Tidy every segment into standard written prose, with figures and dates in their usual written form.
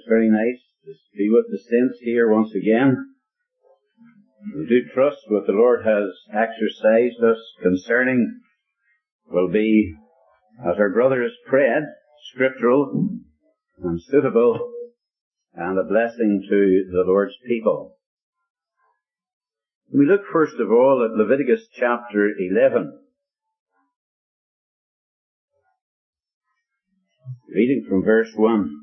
It's very nice to be with the saints here once again. We do trust what the Lord has exercised us concerning will be, as our brother has prayed, scriptural and suitable and a blessing to the Lord's people. We look first of all at Leviticus chapter 11. Reading from verse 1.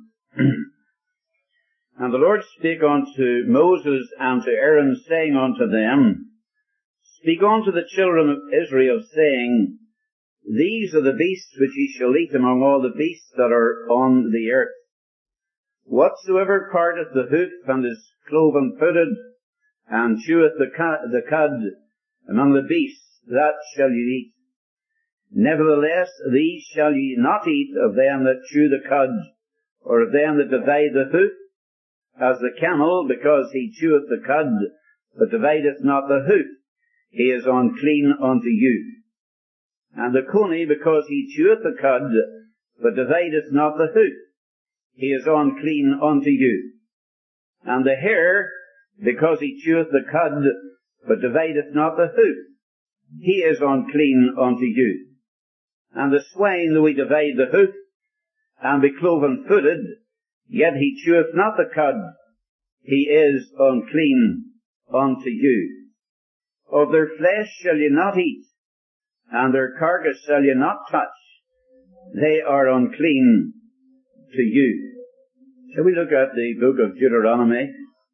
And the Lord spake unto Moses and to Aaron, saying unto them, Speak unto the children of Israel, saying, These are the beasts which ye shall eat among all the beasts that are on the earth. Whatsoever parteth the hoof and is cloven-footed, and cheweth the cud among the beasts, that shall ye eat. Nevertheless, these shall ye not eat of them that chew the cud, or of them that divide the hoof, as the camel, because he cheweth the cud, but divideth not the hoof, he is unclean unto you. And the coney, because he cheweth the cud, but divideth not the hoof, he is unclean unto you. And the hare, because he cheweth the cud, but divideth not the hoof, he is unclean unto you. And the swine, though he divide the hoof, and be cloven-footed, yet he cheweth not the cud, he is unclean unto you. Of their flesh shall ye not eat, and their carcass shall ye not touch, they are unclean to you. Shall we look at the book of Deuteronomy,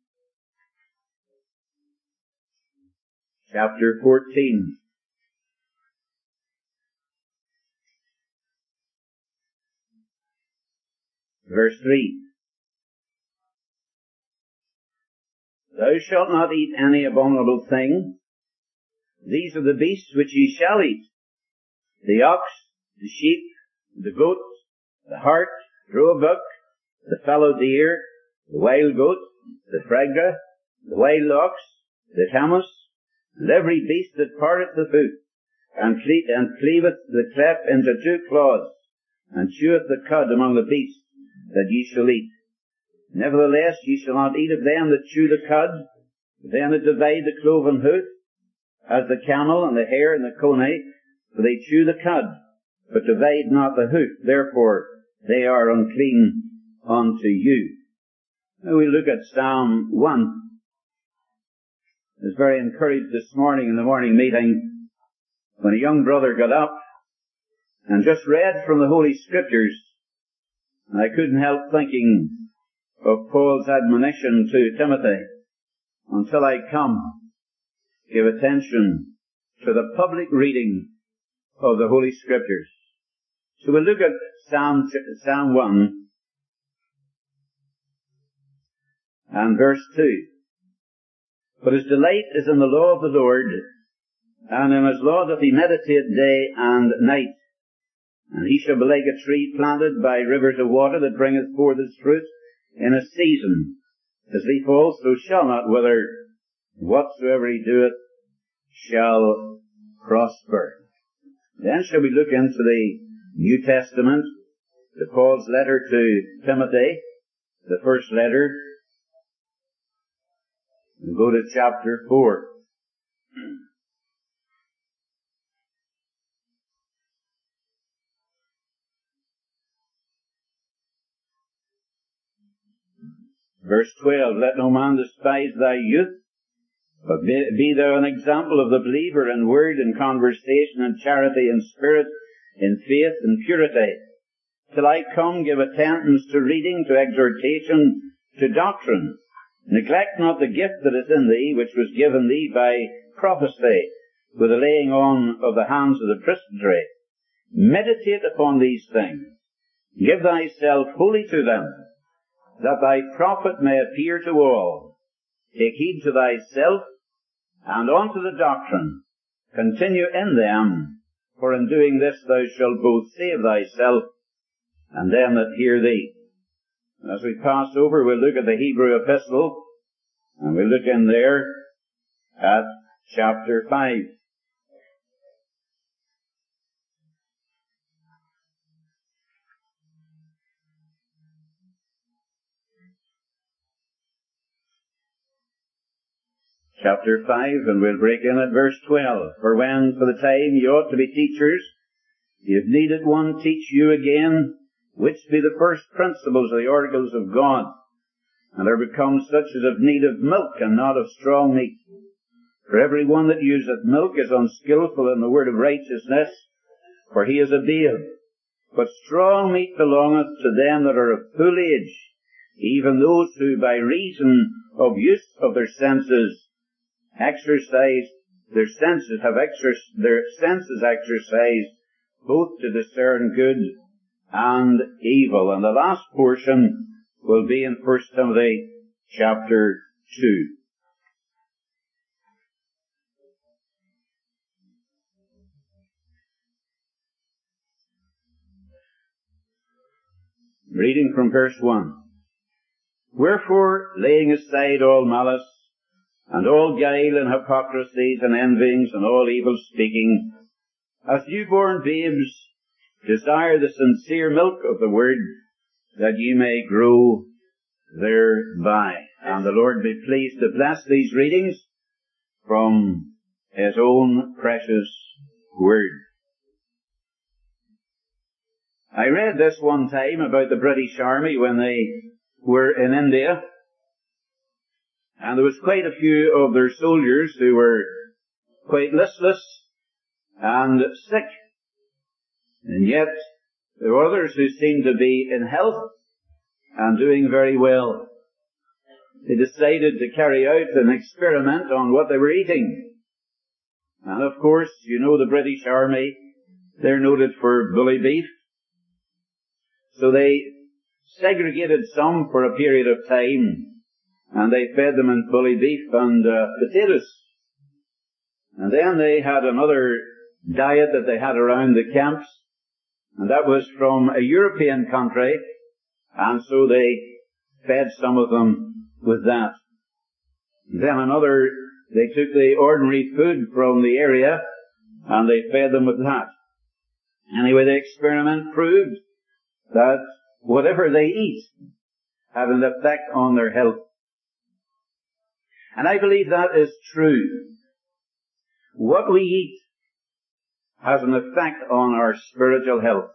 chapter 14. Verse 3. Thou shalt not eat any abominable thing. These are the beasts which ye shall eat: the ox, the sheep, the goat, the hart, the roebuck, the fallow deer, the wild goat, the fragga, the wild ox, the camus, and every beast that parteth the hoof, and cleaveth the cleft into two claws, and cheweth the cud among the beasts that ye shall eat. Nevertheless, ye shall not eat of them that chew the cud, them that divide the cloven hoof, as the camel and the hare and the coney, for they chew the cud, but divide not the hoof. Therefore, they are unclean unto you. Now we look at Psalm 1. I was very encouraged this morning in the morning meeting when a young brother got up and just read from the Holy Scriptures, and I couldn't help thinking of Paul's admonition to Timothy, until I come, give attention to the public reading of the Holy Scriptures. So we'll look at Psalm 1 and verse 2. But his delight is in the law of the Lord, and in his law doth he meditate day and night. And he shall be like a tree planted by rivers of water, that bringeth forth his fruit in a season. His leaf also shall not wither, whatsoever he doeth shall prosper. Then shall we look into the New Testament, to Paul's letter to Timothy, the first letter. We'll go to chapter 4. Verse 12, Let no man despise thy youth, but be thou an example of the believer in word, in conversation, in charity, in spirit, in faith, in purity. Till I come, give attendance to reading, to exhortation, to doctrine. Neglect not the gift that is in thee, which was given thee by prophecy, with the laying on of the hands of the presbytery. Meditate upon these things. Give thyself wholly to them, that thy profit may appear to all. Take heed to thyself, and unto the doctrine. Continue in them, for in doing this thou shalt both save thyself, and them that hear thee. As we pass over, we'll look at the Hebrew epistle, and we'll look in there at chapter 5. chapter 5, and we'll break in at verse 12. For when, for the time, ye ought to be teachers, if needed one teach you again, which be the first principles of the oracles of God, and are become such as have need of milk, and not of strong meat. For every one that useth milk is unskillful in the word of righteousness, for he is a babe. But strong meat belongeth to them that are of full age, even those who by reason of use of their senses have their senses exercised both to discern good and evil. And the last portion will be in 1 Timothy chapter 2. Reading from verse 1. Wherefore, laying aside all malice, and all guile and hypocrisies and envyings and all evil speaking, as newborn babes, desire the sincere milk of the word, that ye may grow thereby. And the Lord be pleased to bless these readings from His own precious word. I read this one time about the British Army when they were in India, and there was quite a few of their soldiers who were quite listless and sick. And yet, there were others who seemed to be in health and doing very well. They decided to carry out an experiment on what they were eating. And of course, you know the British Army, they're noted for bully beef. So they segregated some for a period of time, and they fed them in bully beef and potatoes. And then they had another diet that they had around the camps, and that was from a European country, and so they fed some of them with that. And then they took the ordinary food from the area, and they fed them with that. Anyway, the experiment proved that whatever they eat had an effect on their health. And I believe that is true. What we eat has an effect on our spiritual health.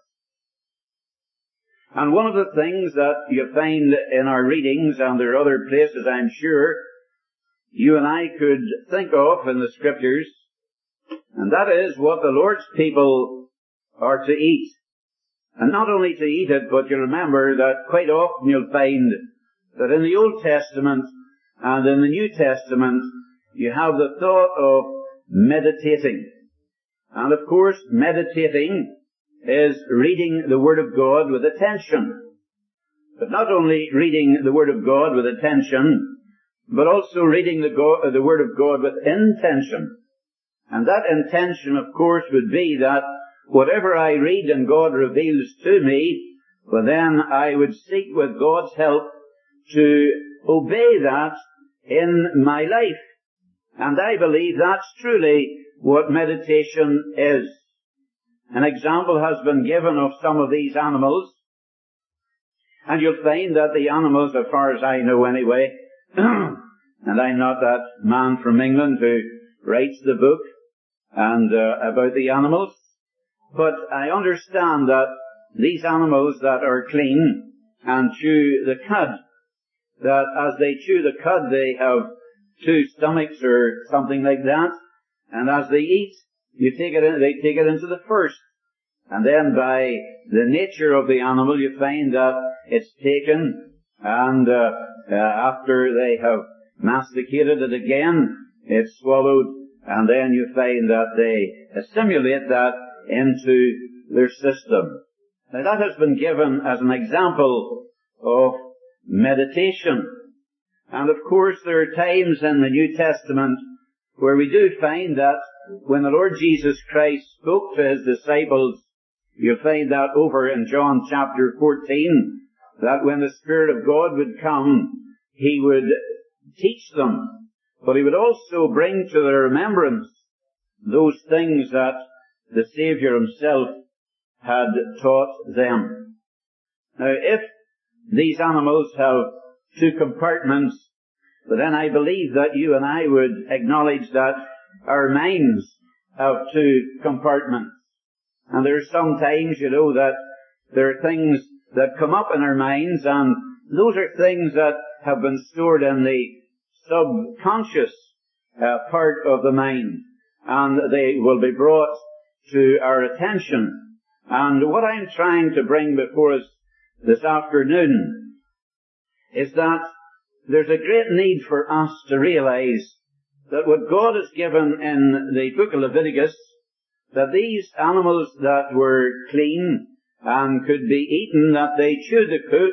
And one of the things that you find in our readings, and there are other places I'm sure you and I could think of in the Scriptures, and that is what the Lord's people are to eat. And not only to eat it, but you remember that quite often you'll find that in the Old Testament and in the New Testament you have the thought of meditating. And of course, meditating is reading the Word of God with attention. But not only reading the Word of God with attention, but also reading the Word of God with intention. And that intention, of course, would be that whatever I read and God reveals to me, well then I would seek with God's help to obey that in my life. And I believe that's truly what meditation is. An example has been given of some of these animals, and you'll find that the animals, as far as I know anyway, and I'm not that man from England who writes the book and about the animals, but I understand that these animals that are clean and chew the cud, that as they chew the cud they have two stomachs or something like that, and as they eat, they take it into the first. And then by the nature of the animal you find that it's taken, and after they have masticated it again, it's swallowed, and then you find that they assimilate that into their system. Now that has been given as an example of meditation. And of course there are times in the New Testament where we do find that when the Lord Jesus Christ spoke to His disciples, you'll find that over in John chapter 14, that when the Spirit of God would come, He would teach them, but He would also bring to their remembrance those things that the Saviour Himself had taught them. Now, if these animals have two compartments, But then I believe that you and I would acknowledge that our minds have two compartments. And there's sometimes, that there are things that come up in our minds, and those are things that have been stored in the subconscious part of the mind, and they will be brought to our attention. And what I'm trying to bring before us this afternoon is that there's a great need for us to realize that what God has given in the book of Leviticus, that these animals that were clean and could be eaten, that they chewed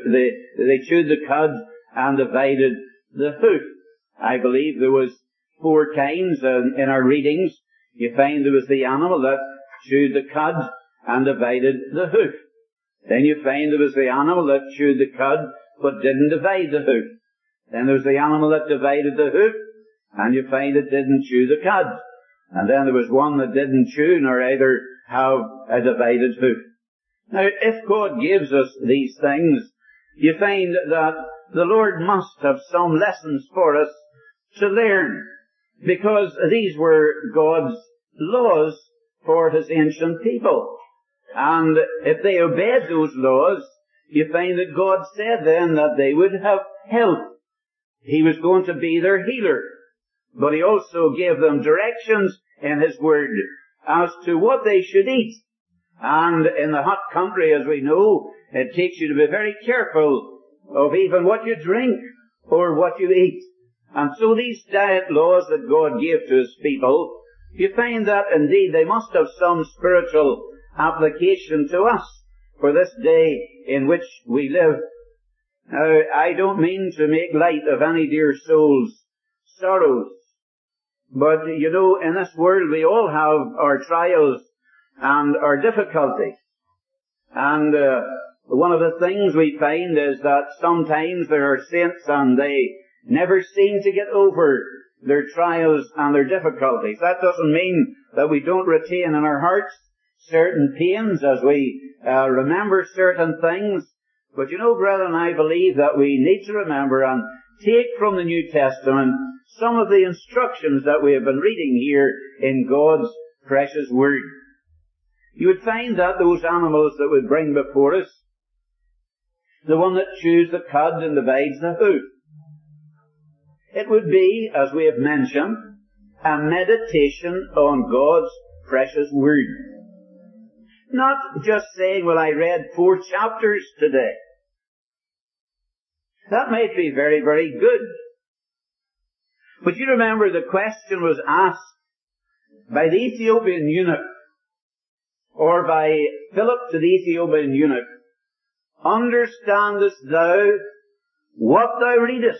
the cud and divided the hoof. I believe there was 4 kinds in our readings. You find there was the animal that chewed the cud and divided the hoof. Then you find there was the animal that chewed the cud but didn't divide the hoof. Then there was the animal that divided the hoof, and you find it didn't chew the cud. And then there was one that didn't chew nor either have a divided hoof. Now, if God gives us these things, you find that the Lord must have some lessons for us to learn, because these were God's laws for His ancient people. And if they obeyed those laws, you find that God said then that they would have health. He was going to be their healer. But He also gave them directions in His Word as to what they should eat. And in the hot country, as we know, it takes you to be very careful of even what you drink or what you eat. And so these diet laws that God gave to His people, you find that indeed they must have some spiritual application to us for this day in which we live. Now, I don't mean to make light of any dear soul's sorrows, but in this world we all have our trials and our difficulties. And one of the things we find is that sometimes there are saints and they never seem to get over their trials and their difficulties. That doesn't mean that we don't retain in our hearts certain pains as we remember certain things. But brethren, I believe that we need to remember and take from the New Testament some of the instructions that we have been reading here in God's precious Word. You would find that those animals that would bring before us, the one that chews the cud and divides the hoof, it would be, as we have mentioned, a meditation on God's precious Word. Not just saying, well, I read 4 chapters today. That might be very, very good. But you remember the question was asked by the Ethiopian eunuch, or by Philip to the Ethiopian eunuch, understandest thou what thou readest?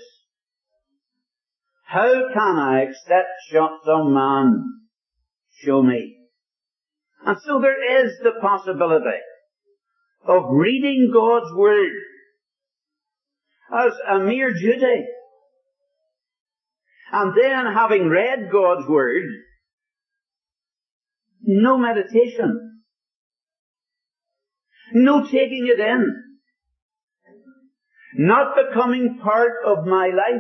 How can I, except some man show me? And so there is the possibility of reading God's Word as a mere duty. And then, having read God's Word, no meditation, no taking it in, not becoming part of my life.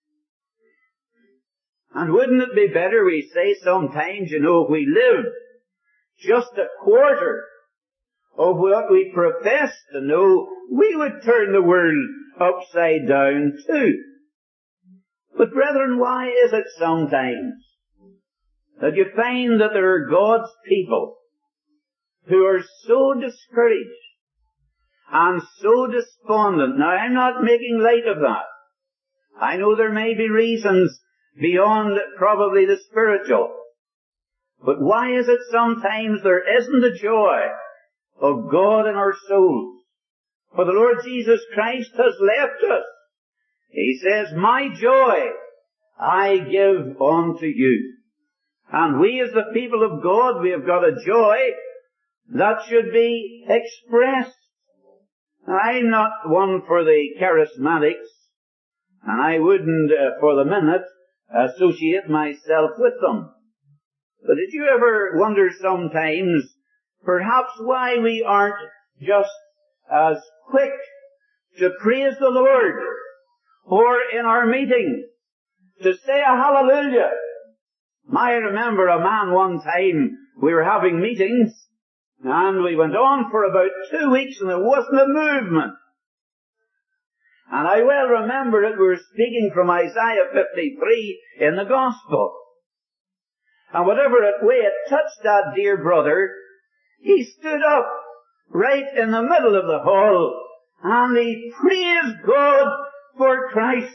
And wouldn't it be better, we say sometimes, if we lived just a quarter of what we profess to know, we would turn the world upside down too. But brethren, why is it sometimes that you find that there are God's people who are so discouraged and so despondent? Now, I'm not making light of that. I know there may be reasons beyond probably the spiritual. But why is it sometimes there isn't the joy of God in our souls? For the Lord Jesus Christ has left us. He says, my joy I give unto you. And we as the people of God, we have got a joy that should be expressed. I'm not one for the charismatics, and I wouldn't for the minute associate myself with them. But did you ever wonder sometimes perhaps why we aren't just as quick to praise the Lord, or in our meetings to say a hallelujah. I remember a man one time, we were having meetings, and we went on for about 2 weeks and there wasn't a movement. And I well remember it, we were speaking from Isaiah 53 in the Gospel. And whatever way it touched that dear brother, he stood up right in the middle of the hall and he praised God for Christ.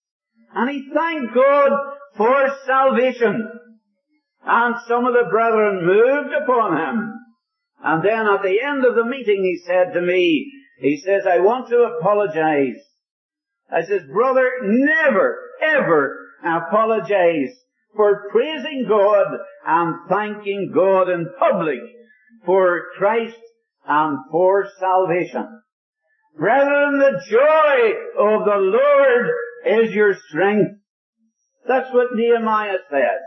And he thanked God for salvation. And some of the brethren moved upon him. And then at the end of the meeting he said to me, he says, I want to apologize. I says, brother, never, ever apologize for praising God and thanking God in public for Christ and for salvation. Brethren, the joy of the Lord is your strength. That's what Nehemiah said.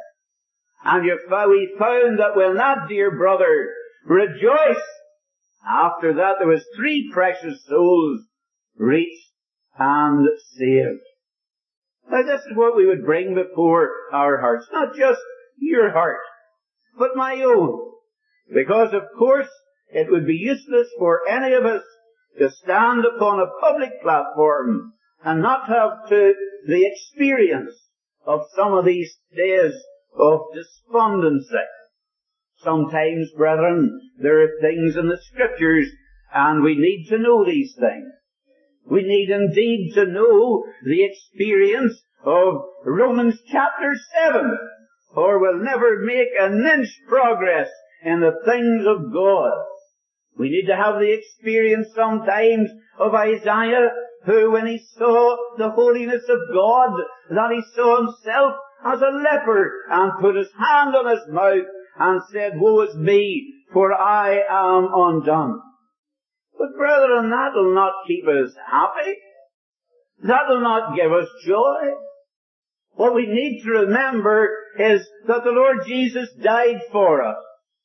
And we found that when that dear brother rejoiced, after that there was 3 precious souls reached and saved. Now this is what we would bring before our hearts. Not just your heart, but my own. Because of course it would be useless for any of us to stand upon a public platform and not have the experience of some of these days of despondency. Sometimes, brethren, there are things in the Scriptures and we need to know these things. We need indeed to know the experience of Romans chapter 7, or we'll never make an inch progress in the things of God. We need to have the experience sometimes of Isaiah, who when he saw the holiness of God, that he saw himself as a leper and put his hand on his mouth and said, woe is me, for I am undone. But brethren, that will not keep us happy. That will not give us joy. What we need to remember is that the Lord Jesus died for us.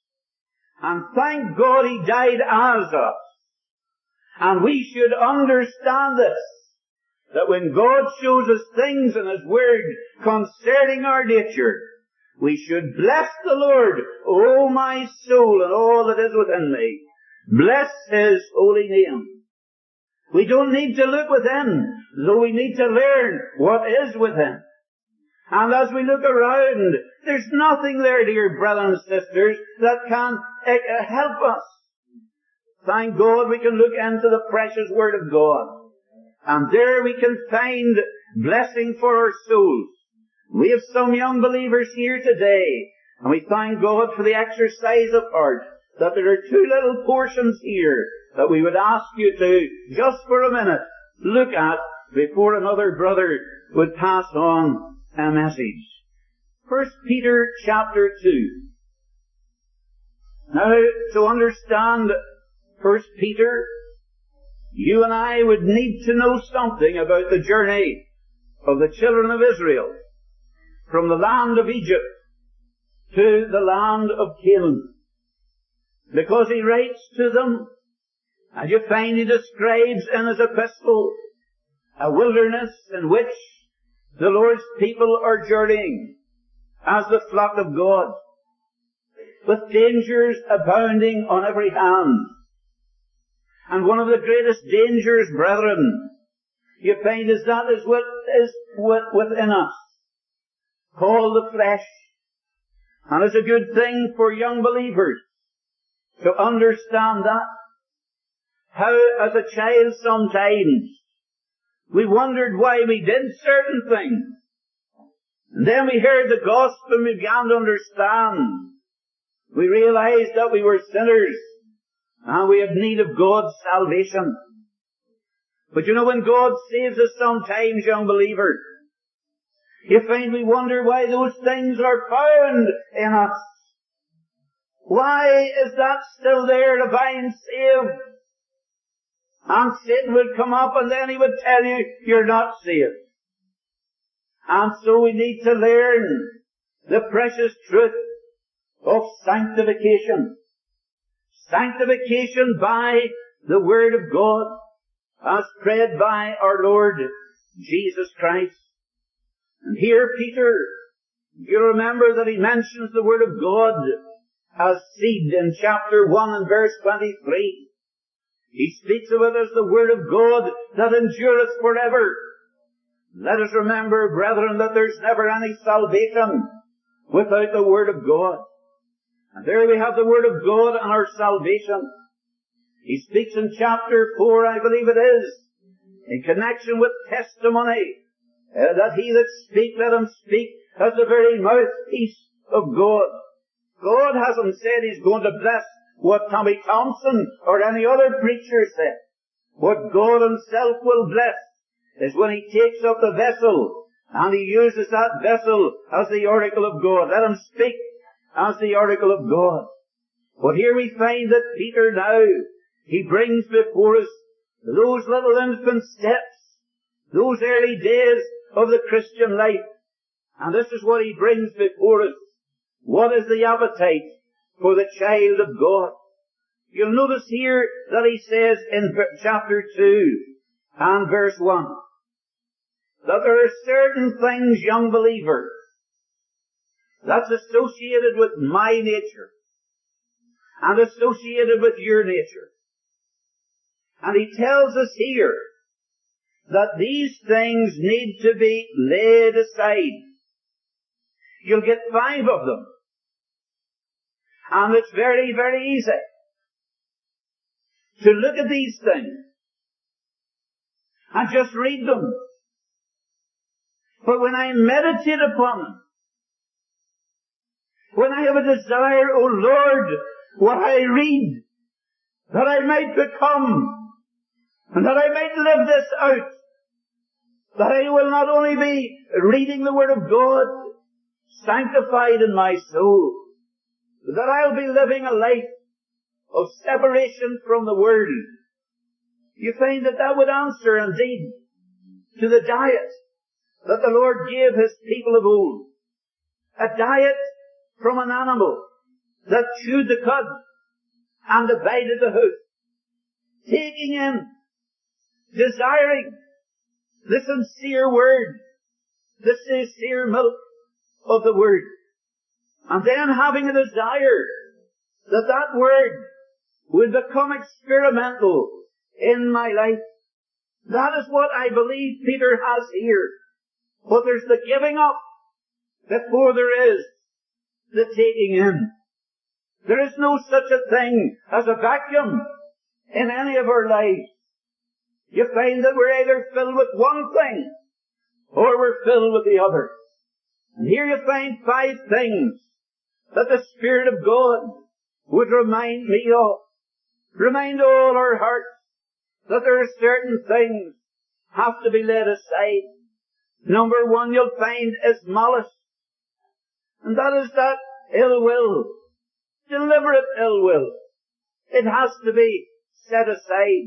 And thank God he died as us. And we should understand this, that when God shows us things in His Word concerning our nature, we should bless the Lord, O my soul, and all that is within me. Bless His holy name. We don't need to look within, though we need to learn what is within. And as we look around, there's nothing there, dear brothers and sisters, that can help us. Thank God we can look into the precious Word of God. And there we can find blessing for our souls. We have some young believers here today, and we thank God for the exercise of heart, that there are 2 little portions here that we would ask you to, just for a minute, look at before another brother would pass on a message. 1 Peter chapter 2. Now, to understand 1 Peter, you and I would need to know something about the journey of the children of Israel from the land of Egypt to the land of Canaan. Because he writes to them, and you find he describes in his epistle a wilderness in which the Lord's people are journeying as the flock of God, with dangers abounding on every hand. And one of the greatest dangers, brethren, you find is that is what is within us, called the flesh. And it's a good thing for young believers to understand that. How, as a child sometimes, we wondered why we did certain things. And then we heard the gospel and we began to understand. We realized that we were sinners and we have need of God's salvation. But you know, when God saves us sometimes, young believer, you find we wonder why those things are found in us. Why is that still there to bind saved? And Satan would come up and then he would tell you, you're not saved. And so we need to learn the precious truth of sanctification. Sanctification by the Word of God, as prayed by our Lord Jesus Christ. And here Peter, you remember that he mentions the Word of God as seed in chapter 1 and verse 23. He speaks of it as the Word of God that endureth forever. Let us remember, brethren, that there's never any salvation without the Word of God. And there we have the Word of God and our salvation. He speaks in chapter 4, I believe it is, in connection with testimony, that he that speak, let him speak as the very mouthpiece of God. God hasn't said He's going to bless what Tommy Thompson or any other preacher said. What God Himself will bless is when He takes up the vessel and He uses that vessel as the oracle of God. Let him speak as the oracle of God. But here we find that Peter now, he brings before us those little infant steps, those early days of the Christian life. And this is what he brings before us. What is the appetite for the child of God? You'll notice here that he says in chapter 2 and verse 1 that there are certain things, young believers, that's associated with my nature and associated with your nature. And he tells us here that these things need to be laid aside. You'll get 5 of them. And it's very, very easy to look at these things and just read them. But when I meditate upon them, when I have a desire, O Lord, what I read, that I might become, and that I might live this out, that I will not only be reading the Word of God, sanctified in my soul, but that I'll be living a life of separation from the world. You find that that would answer indeed to the diet that the Lord gave His people of old. A diet from an animal that chewed the cud and divided the hoof, taking in, desiring the sincere word, the sincere milk of the Word, and then having a desire that that Word would become experimental in my life. That is what I believe Peter has here. But there's the giving up before there is the taking in. There is no such a thing as a vacuum in any of our lives. You find that we're either filled with one thing or we're filled with the other. And here you find 5 things that the Spirit of God would remind me of. Remind all our hearts that there are certain things have to be laid aside. Number 1 you'll find is malice. And that is that ill will. Deliberate ill will. It has to be set aside.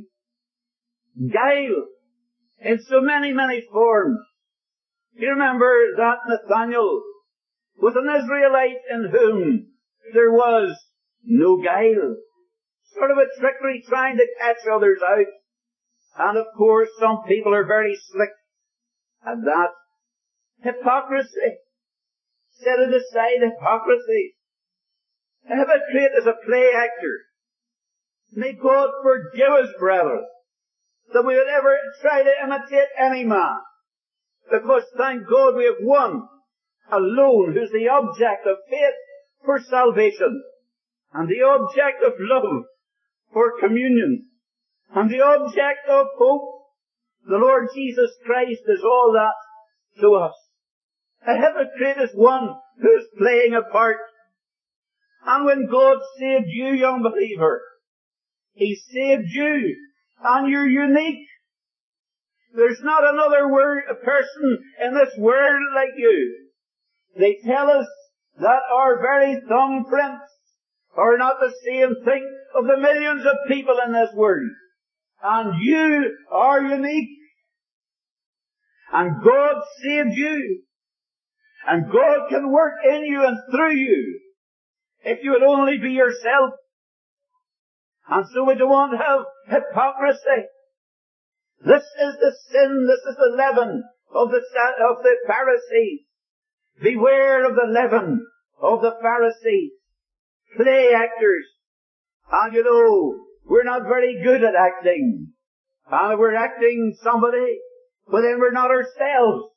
Guile in so many, many forms. You remember that Nathanael was an Israelite in whom there was no guile. Sort of a trickery trying to catch others out. And of course some people are very slick at that. Hypocrisy. Set it aside, hypocrisy. A hypocrite is a play actor. May God forgive us, brethren, that we would ever try to imitate any man. Because thank God we have one alone who's the object of faith for salvation, and the object of love for communion, and the object of hope. The Lord Jesus Christ is all that to us. A hypocrite is one who is playing a part. And when God saved you, young believer, He saved you, and you're unique. There's not another person in this world like you. They tell us that our very thumbprints are not the same thing of the millions of people in this world. And you are unique. And God saved you. And God can work in you and through you if you would only be yourself. And so we don't want to have hypocrisy. This is the sin, this is the leaven of the Pharisees. Beware of the leaven of the Pharisees. Play actors. And you know, we're not very good at acting. And we're acting somebody, but then we're not ourselves.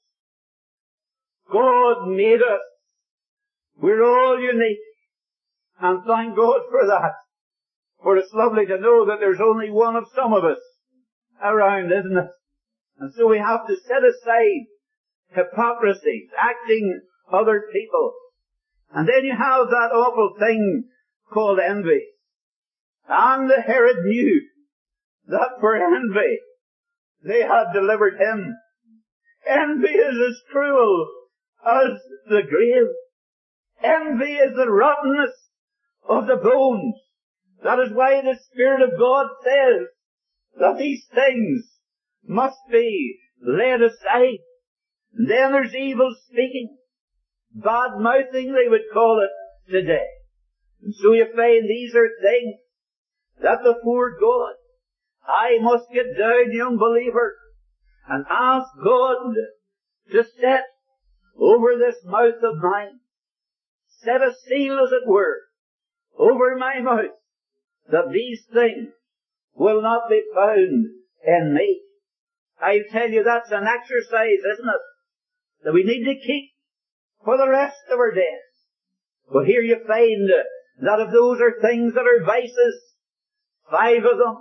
God made us. We're all unique. And thank God for that. For it's lovely to know that there's only one of some of us around, isn't it? And so we have to set aside hypocrisies, acting other people. And then you have that awful thing called envy. And Herod knew that for envy they had delivered him. Envy is as cruel as the grave. Envy is the rottenness of the bones. That is why the Spirit of God says that these things must be laid aside. Then there's evil speaking, bad mouthing they would call it today. And so you find these are things that before God I must get down, young believer, and ask God to set over this mouth of mine, set a seal, as it were, over my mouth, that these things will not be found in me. I tell you, that's an exercise, isn't it, that we need to keep for the rest of our days. But here you find that if those are things that are vices, 5 of them,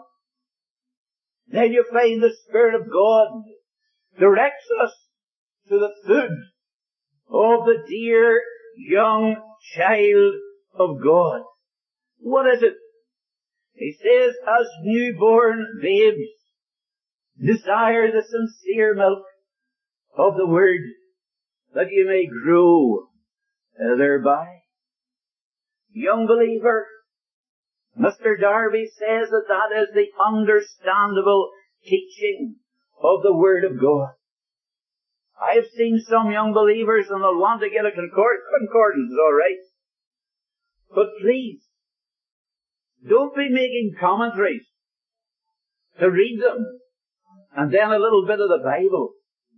then you find the Spirit of God directs us to the food of the dear young child of God. What is it? He says, as newborn babes, desire the sincere milk of the Word, that you may grow thereby. Young believer, Mr. Darby says that that is the understandable teaching of the Word of God. I have seen some young believers and they'll want to get a concordance, all right. But please, don't be making commentaries to read them and then a little bit of the Bible.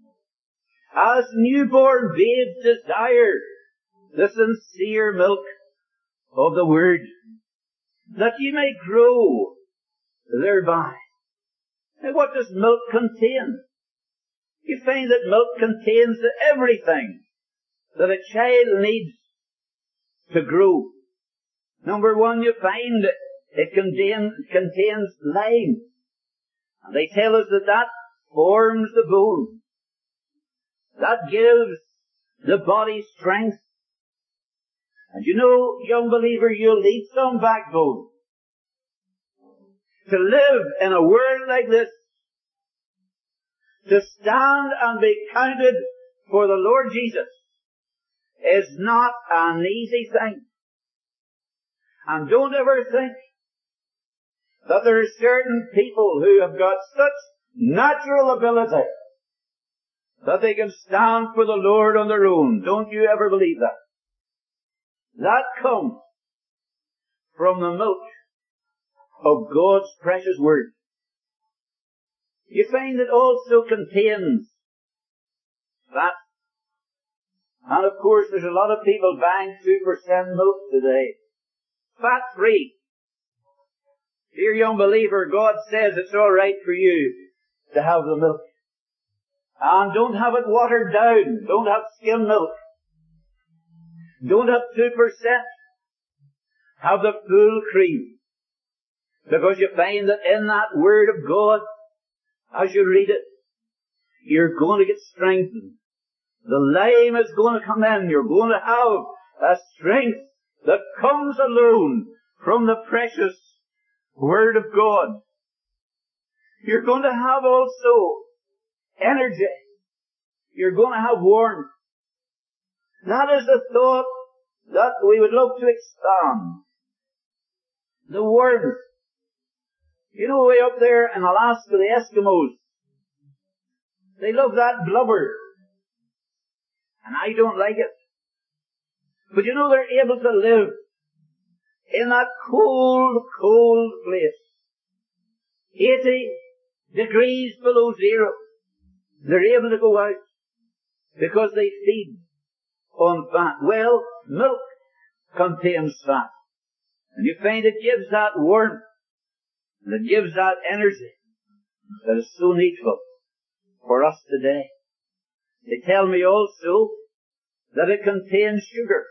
As newborn babes desire the sincere milk of the Word, that ye may grow thereby. Now what does milk contain? You find that milk contains everything that a child needs to grow. Number 1, you find it contains lime. And they tell us that that forms the bone. That gives the body strength. And you know, young believer, you'll need some backbone to live in a world like this, to stand and be counted for the Lord Jesus is not an easy thing. And don't ever think that there are certain people who have got such natural ability that they can stand for the Lord on their own. Don't you ever believe that. That comes from the milk of God's precious Word. You find it also contains fat. And of course there's a lot of people buying 2% milk today. Fat-free. Dear young believer, God says it's alright for you to have the milk. And don't have it watered down. Don't have skim milk. Don't have 2%. Have the full cream. Because you find that in that Word of God, as you read it, you're going to get strengthened. The lime is going to come in. You're going to have a strength that comes alone from the precious Word of God. You're going to have also energy. You're going to have warmth. That is the thought that we would love to expand. The warmth. You know, way up there in Alaska, the Eskimos, they love that blubber. And I don't like it. But you know, they're able to live in that cold, cold place. 80 degrees below zero. They're able to go out because they feed on fat. Well, milk contains fat. And you find it gives that warmth, and it gives that energy that is so needful for us today. They tell me also that it contains sugar.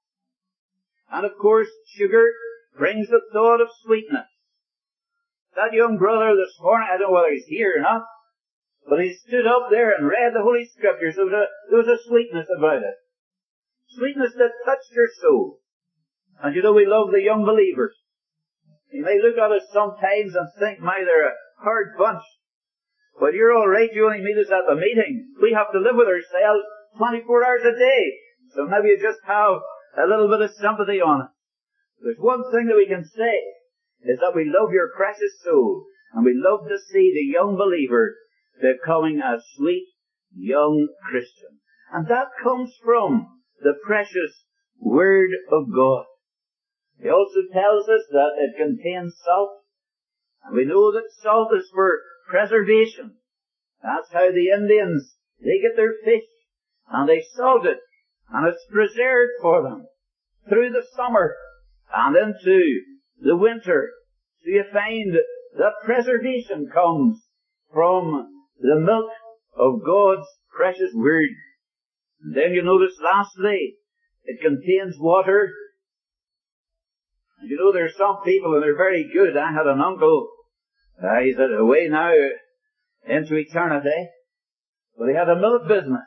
And of course, sugar brings the thought of sweetness. That young brother this morning, I don't know whether he's here or not, but he stood up there and read the Holy Scriptures. There was a sweetness about it. Sweetness that touched your soul. And you know, we love the young believers. You may look at us sometimes and think, my, they're a hard bunch. But you're all right, you only meet us at the meeting. We have to live with ourselves 24 hours a day. So maybe you just have a little bit of sympathy on it. There's one thing that we can say, is that we love your precious soul, and we love to see the young believer becoming a sweet young Christian. And that comes from the precious Word of God. He also tells us that it contains salt, and we know that salt is for preservation. That's how the Indians, they get their fish, and they salt it, and it's preserved for them through the summer and into the winter. So you find that preservation comes from the milk of God's precious Word. And then you notice lastly, it contains water. And you know, there's some people and they're very good. I had an uncle, he's away now into eternity, but he had a milk business.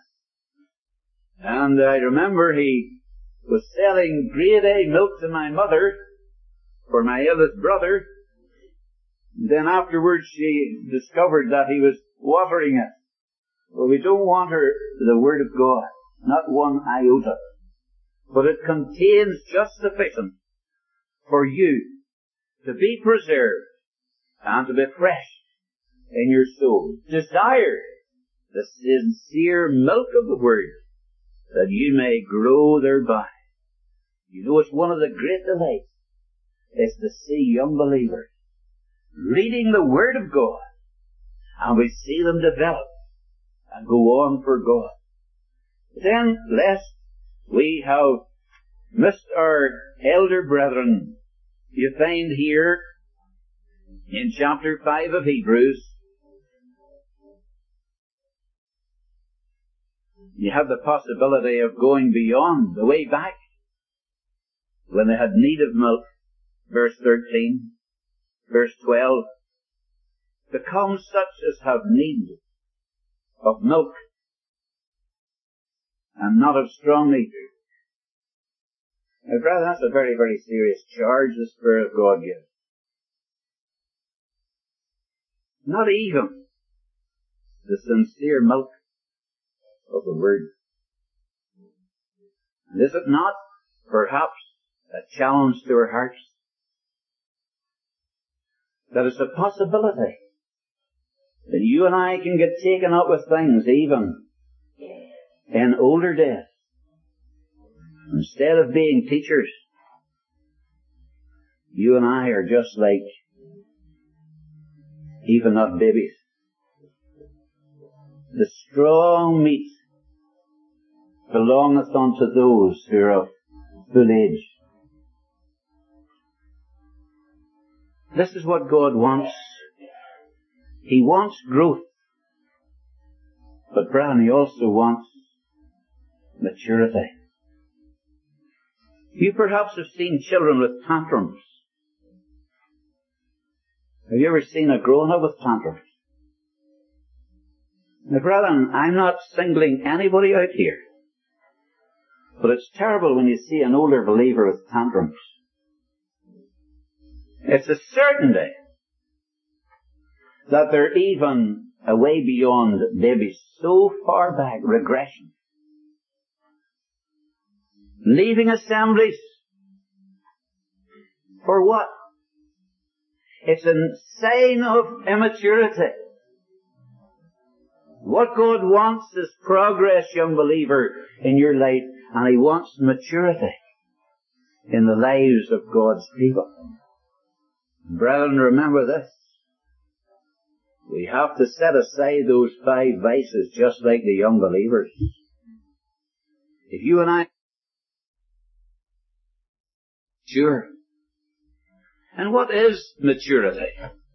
And I remember he was selling grade A milk to my mother for my eldest brother. Then afterwards she discovered that he was watering it. Well, we don't water the Word of God, not one iota. But it contains just sufficient for you to be preserved and to be fresh in your soul. Desire the sincere milk of the Word, that you may grow thereby. You know, it's one of the great delights is to see young believers reading the Word of God, and we see them develop and go on for God. Then, lest we have missed our elder brethren, you find here in chapter 5 of Hebrews, you have the possibility of going beyond, the way back, when they had need of milk, verse 13, verse 12, become such as have need of milk, and not of strong meat. Now, brother, that's a very, very serious charge the Spirit of God gives. Not even the sincere milk of the Word. And is it not, perhaps, a challenge to our hearts? That it's a possibility that you and I can get taken up with things even in older days. Instead of being teachers, you and I are just like even not babies. The strong meat belongeth unto those who are of full age. This is what God wants. He wants growth. But Brian, He also wants maturity. You perhaps have seen children with tantrums. Have you ever seen a grown-up with tantrums? Now, brethren, I'm not singling anybody out here, but it's terrible when you see an older believer with tantrums. It's a certainty that they're even a way beyond babies, so far back, regression. Leaving assemblies. For what? It's a sign of immaturity. What God wants is progress, young believer, in your life, and He wants maturity in the lives of God's people. Brethren, remember this. We have to set aside those 5 vices just like the young believers. If you and I mature. And what is maturity?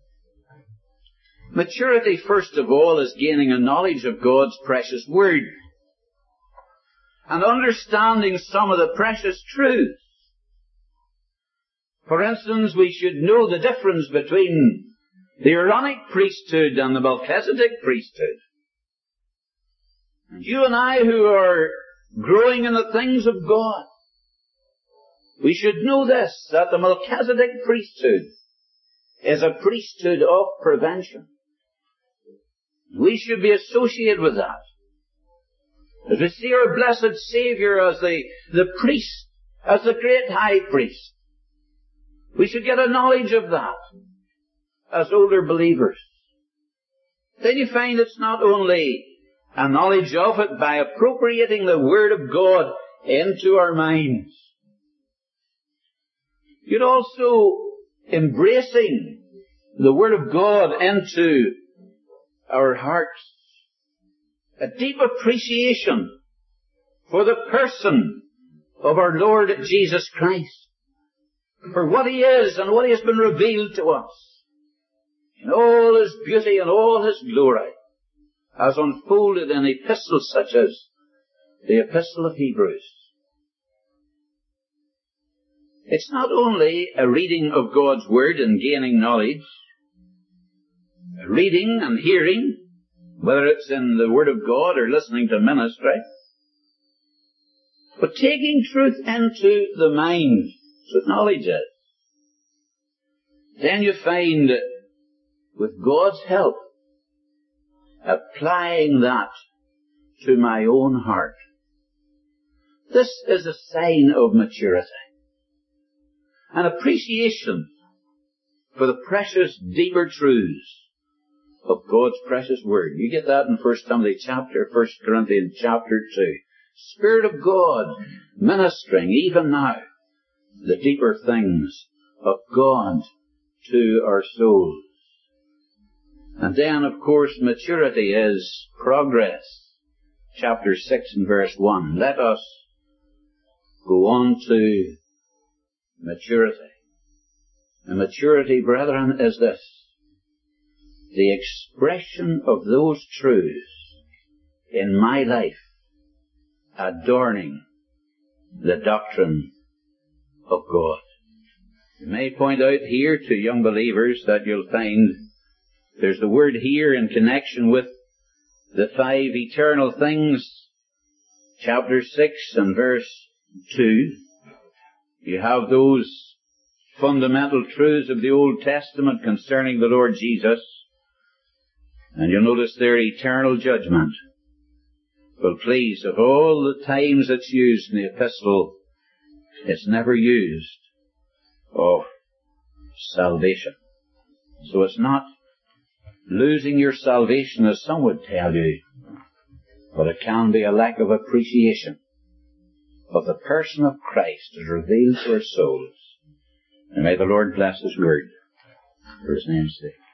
Maturity, first of all, is gaining a knowledge of God's precious Word and understanding some of the precious truths. For instance, we should know the difference between the Aaronic priesthood and the Melchizedek priesthood. And you and I who are growing in the things of God, we should know this, that the Melchizedek priesthood is a priesthood of prevention. We should be associated with that. As we see our blessed Saviour as the priest, as the great high priest, we should get a knowledge of that as older believers. Then you find it's not only a knowledge of it by appropriating the Word of God into our minds, you're also embracing the Word of God into our hearts. A deep appreciation for the person of our Lord Jesus Christ, for what He is and what He has been revealed to us in all His beauty and all His glory, as unfolded in epistles such as the Epistle of Hebrews. It's not only a reading of God's Word and gaining knowledge, a reading and hearing, whether it's in the Word of God or listening to ministry, but taking truth into the mind, so knowledge is. Then you find, with God's help, applying that to my own heart. This is a sign of maturity. An appreciation for the precious, deeper truths of God's precious Word. You get that in 1 Timothy chapter, 1 Corinthians chapter 2. Spirit of God ministering even now the deeper things of God to our souls. And then, of course, maturity is progress. Chapter 6 and verse 1. Let us go on to maturity. And maturity, brethren, is this: the expression of those truths in my life adorning the doctrine of God. You may point out here to young believers that you'll find there's the word here in connection with the 5 eternal things, chapter 6 and verse 2. You have those fundamental truths of the Old Testament concerning the Lord Jesus. And you'll notice their eternal judgment. Well, please, of all the times it's used in the epistle, it's never used of salvation. So it's not losing your salvation, as some would tell you, but it can be a lack of appreciation of the person of Christ as revealed to our souls. And may the Lord bless His Word for His name's sake.